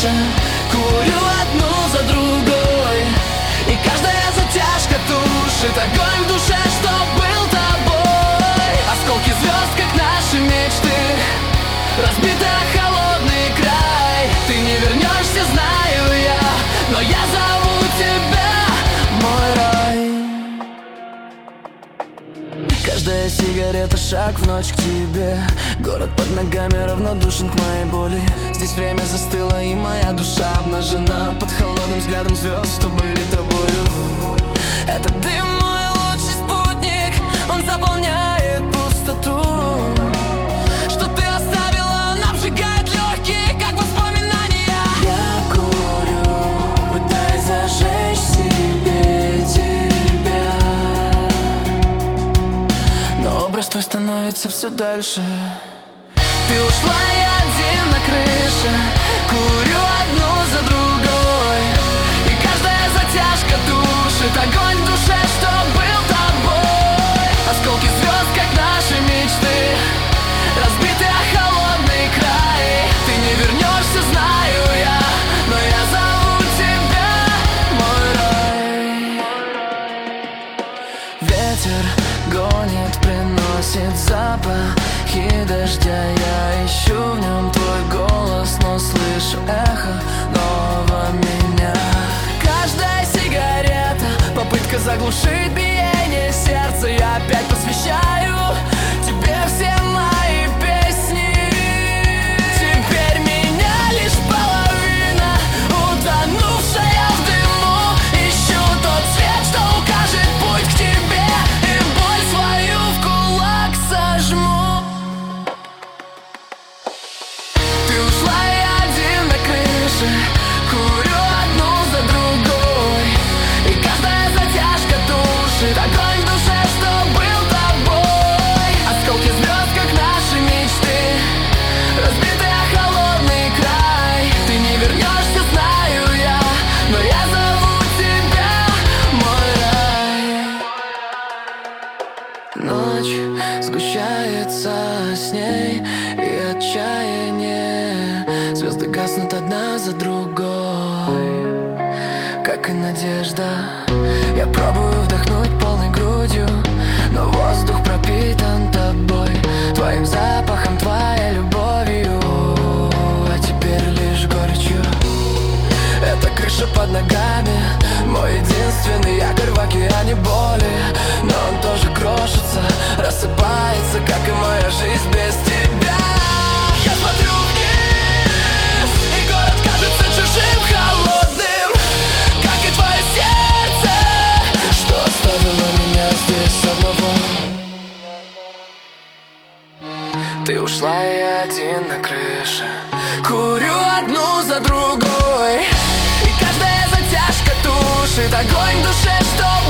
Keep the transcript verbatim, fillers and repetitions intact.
крыше, курю одну за другой, и каждая затяжка тушит огонь в душе, что был тобой. Осколки звезд, как наши мечты, разбиты о холодный край. Ты не вернешься, знаю я, но я зову тебя в мой рай. Каждая сигарета — шаг в ночь к тебе. Город под ногами равнодушен к моей боли. Здесь время застыло, и моя душа обнажена под холодным взглядом звезд, что были тобою. Этот дым — мой лучший спутник, он заполняет пустоту, что ты оставила, он обжигает легкие, как воспоминания. Я курю, пытаясь зажечь себе тебя, но образ твой становится все дальше. Ты ушла, я один на крыше, курю одну за другой, и каждая затяжка тушит огонь в душе, что был тобой. Осколки звезд, как наши мечты, разбиты о холодный край. Ты не вернешься, знаю я, но я зову тебя в мой рай. Ветер гонит, приносит запахи дождя. Я ищу в нем твой голос, но слышу эхо нового меня. Каждая сигарета — попытка заглушить биение сердца. Я опять посвящаю тебе все мои песни. Теперь меня лишь половина, утонувшая в дыму. Ищу тот свет, что укажет путь к тебе, и боль свою в кулак сожму. Ты ушла, я один на крыше, курю одну за другой, и каждая затяжка тушит огонь в душе, что был тобой. Осколки звезд, как наши мечты, разбиты о холодный край. Ты не вернешься, знаю я, но я зову тебя в мой рай. Ночь сгущается, с ней и отчаяние. Звезды гаснут одна за другой, как и надежда. Я пробую вдохнуть полной грудью, но воздух пропитан тобой, твоим запахом, твоей любовью, а теперь лишь горечью. Это крыша под ногами, мой единственный якорь в океане боли, но он тоже крошится, рассыпается, как и моя жизнь без тебя. Я смотрю вниз, и город кажется чужим, холодным, как и твое сердце, что оставило меня здесь одного. Ты ушла, я один на крыше, курю одну за другой, и каждая затяжка тушит огонь в душе, что